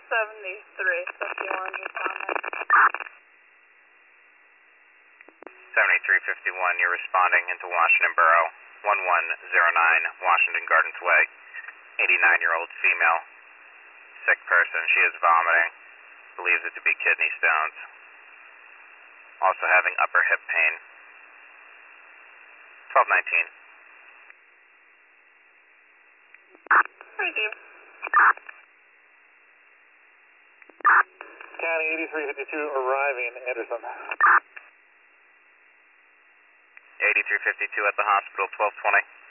7351, responding. 7351, you're responding into Washington Borough, 1109 Washington Gardens Way. 89-year-old female, sick person. She is vomiting, believes it to be kidney stones. Also having upper hip pain. 1219. Thank you. County 8352 arriving, Anderson. 8352 at the hospital, 1220.